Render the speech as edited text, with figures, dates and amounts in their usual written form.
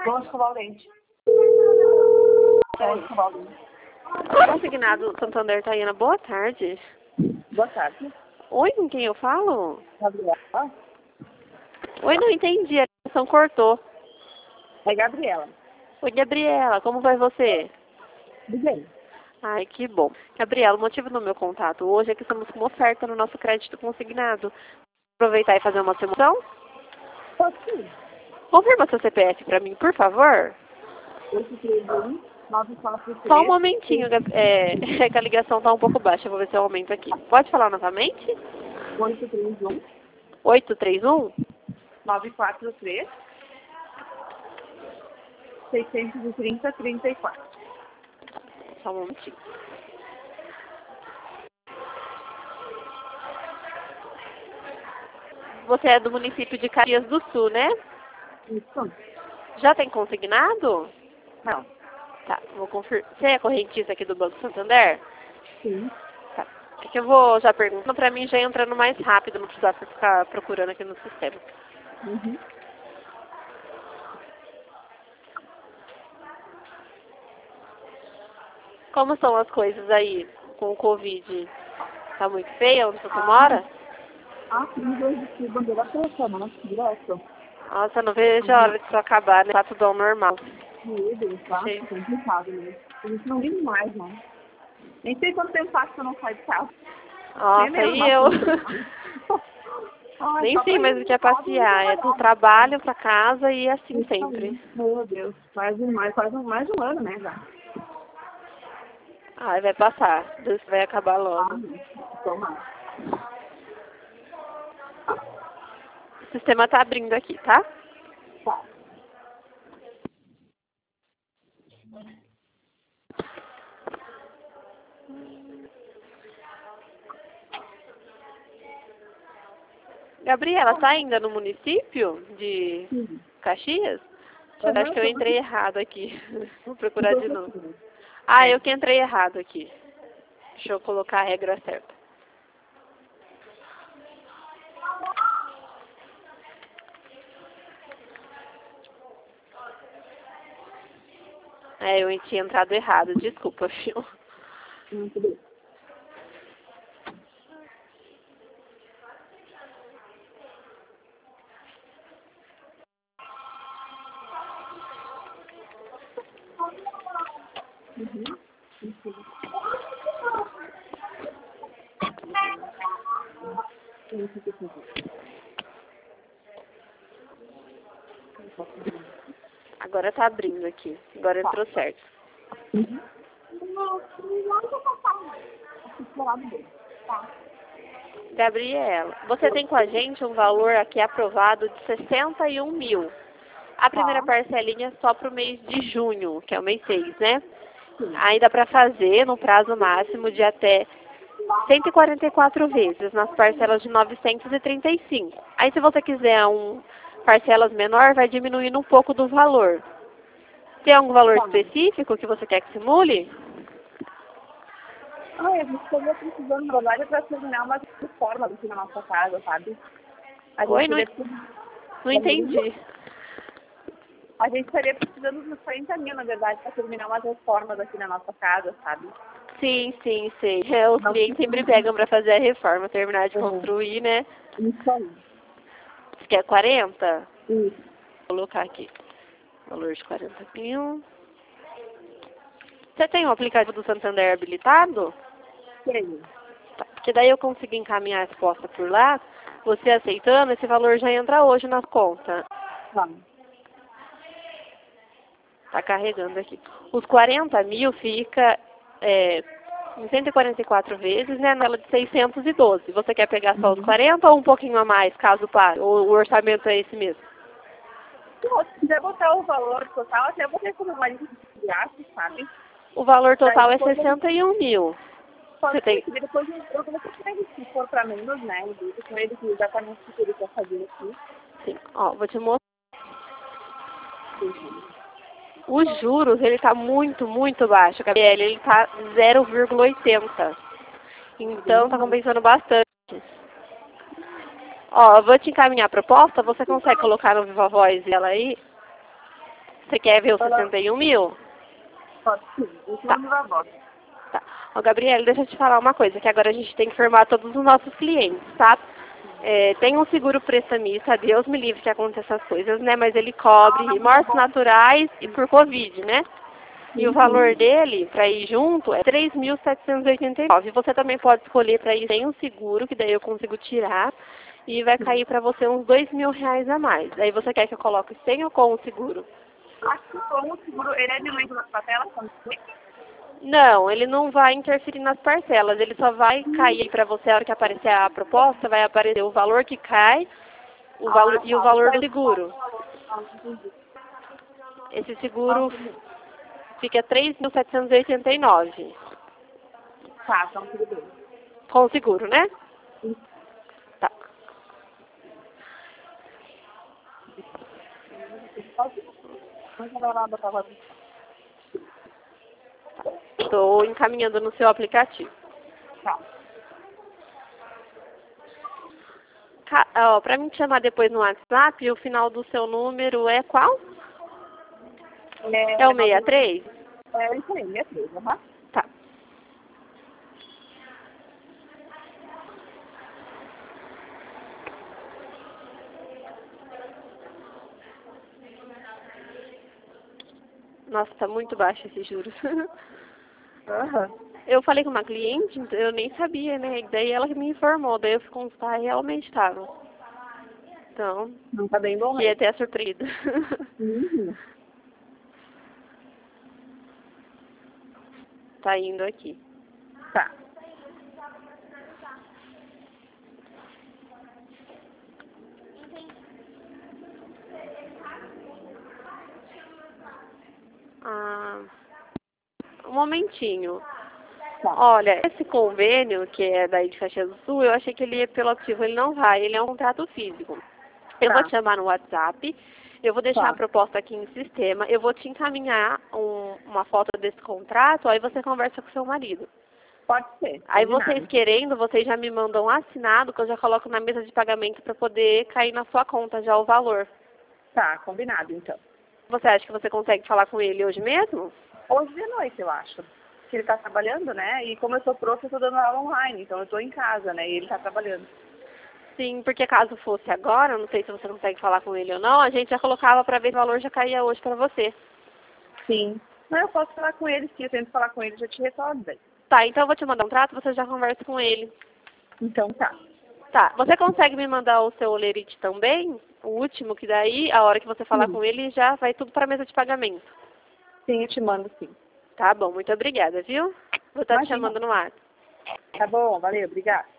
Vamos escovar o dente. Vamos escovar o dente. Consignado Santander Taiana, boa tarde. Boa tarde. Oi, com quem eu falo? Gabriela. Oi, não entendi, a ligação cortou. É Gabriela. Oi, Gabriela, como vai você? Tudo bem. Ai, que bom. Gabriela, o motivo do meu contato hoje é que estamos com uma oferta no nosso crédito consignado. Aproveitar e fazer uma simulação? Pode sim. Confirma seu CPF para mim, por favor. 831 943. Só um momentinho, é que a ligação está um pouco baixa, eu vou ver se eu aumento aqui. Pode falar novamente? 831 831 943 630 34. Só um momentinho. Você é do município de Caxias do Sul, né? Isso? Já tem consignado? Não. Tá, vou confirmar. Você é correntista aqui do Banco Santander? Sim. Tá. É que eu vou já perguntando para mim já entrando mais rápido, não precisar ficar procurando aqui no sistema. Uhum. Como são as coisas aí com o Covid? Tá muito feia onde você mora? Sim, 2 de bandeira preta, né? Direto. Nossa, não vejo a hora disso acabar, né? Tá tudo ao normal. Meu Deus, tá? Cheio. Complicado, né? A gente não vive mais, né? Nem sei quanto tempo faz que eu não saio de casa. Nossa, e eu? Ai, Nem só sei pra mais ir o que é em casa e passear. É do trabalho pra casa e assim Isso sempre. aí. Meu Deus, mais de um ano, né, já? Ai, vai passar. Deus vai acabar logo. Toma. O sistema tá abrindo aqui, tá? Tá. Gabriela, tá ainda no município de Sim. Caxias? Deixa eu ver, acho que eu entrei errado aqui. Vou procurar de novo. Sim. Ah, eu que entrei errado aqui. Deixa eu colocar a regra certa. É, eu tinha entrado errado. Desculpa, viu? Muito bem. Agora tá abrindo aqui. Agora entrou certo. Gabriela, você tem com a gente um valor aqui aprovado de 61 mil. A primeira parcelinha é só para o mês de junho, que é o mês 6, né? Ainda para fazer no prazo máximo de até 144 vezes, nas parcelas de 935. Aí se você quiser parcelas menor, vai diminuindo um pouco do valor. Tem algum valor específico que você quer que simule? A gente estaria precisando, na verdade, para terminar uma reforma aqui na nossa casa, sabe? Oi, não entendi. A gente estaria precisando de uns 40 mil, na verdade, para terminar umas reformas aqui na nossa casa, sabe? Sim, sim, sei. Os clientes sempre pegam para fazer a reforma, terminar de construir, né? Isso aí. Você quer 40? Isso. Vou colocar aqui. Valor de 40 mil. Você tem o aplicativo do Santander habilitado? Tenho. Tá, porque daí eu consigo encaminhar a resposta por lá. Você aceitando, esse valor já entra hoje na conta. Tá. Tá carregando aqui. Os 40 mil fica em 144 vezes, né? Nela de 612. Você quer pegar só os 40 ou um pouquinho a mais, caso passe? Ou o orçamento é esse mesmo? Se quiser botar o valor total, até vou ter como marido de graça, sabe? O valor total é 61 mil. Pode Você tem... ser, depois eu vou ter se for para menos, né? Eu digo com ele que exatamente o que ele quer fazer aqui. Sim. Ó, vou te mostrar. Os juros, ele tá muito, muito baixo, Gabriela. Ele tá 0,80. Então, tá compensando bastante. Ó, eu vou te encaminhar a proposta. Você consegue colocar no Viva Voz ela aí? Você quer ver os 61 mil? Pode sim, esse Tá. nome da voz. Tá. Ô, Gabriela, deixa eu te falar uma coisa, que agora a gente tem que informar todos os nossos clientes, tá? Tem um seguro prestamista, Deus me livre que aconteça essas coisas, né? Mas ele cobre mortes naturais e por Covid, né? E o valor dele, para ir junto, é 3.789. Você também pode escolher para ir sem um seguro, que daí eu consigo tirar, e vai cair para você uns R$ 2.000 a mais. Aí você quer que eu coloque sem ou com o seguro? Acho que com o seguro, ele é diluído nas parcelas? Não, ele não vai interferir nas parcelas, ele só vai cair para você, a hora que aparecer a proposta, vai aparecer o valor que cai o valor, e o valor do seguro. Esse seguro fica 3.789. Tá, então tudo bem. Com o seguro, né? Tá. Estou encaminhando no seu aplicativo. Tá. Para me chamar depois no WhatsApp, o final do seu número é qual? É o 63? É isso aí, 63, aham. Tá. Nossa, tá muito baixo esses juros. Aham. Eu falei com uma cliente, eu nem sabia, né? Daí ela que me informou, daí eu fui consultar e realmente estava. Então, Não tá bem bom, ia né? até surpresa. Uhum. Tá indo aqui. Tá. Um momentinho. Tá. Olha, esse convênio, que é daí de Caxias do Sul, eu achei que ele ia pelo ativo, ele não vai, ele é um contrato físico. Eu vou te chamar no WhatsApp, eu vou deixar a proposta aqui em sistema, eu vou te encaminhar uma foto desse contrato, aí você conversa com seu marido. Pode ser. Aí Combinado. vocês querendo, vocês já me mandam um assinado, que eu já coloco na mesa de pagamento para poder cair na sua conta já o valor. Tá, combinado então. Você acha que você consegue falar com ele hoje mesmo? Hoje de noite, eu acho. Que ele tá trabalhando, né? E como eu sou prof, eu tô dando aula online, então eu tô em casa, né? E ele tá trabalhando. Sim, porque caso fosse agora, não sei se você consegue falar com ele ou não, a gente já colocava para ver se o valor já caía hoje para você. Sim. Não, eu posso falar com ele, sim. Eu tento falar com ele, já te retorno daí. Tá, então eu vou te mandar um trato, você já conversa com ele. Então tá. Tá, você consegue me mandar o seu olerite também? O último, que daí, a hora que você falar com ele, já vai tudo para a mesa de pagamento. Sim, eu te mando sim. Tá bom, muito obrigada, viu? Vou estar te chamando no ar. Tá bom, valeu, obrigada.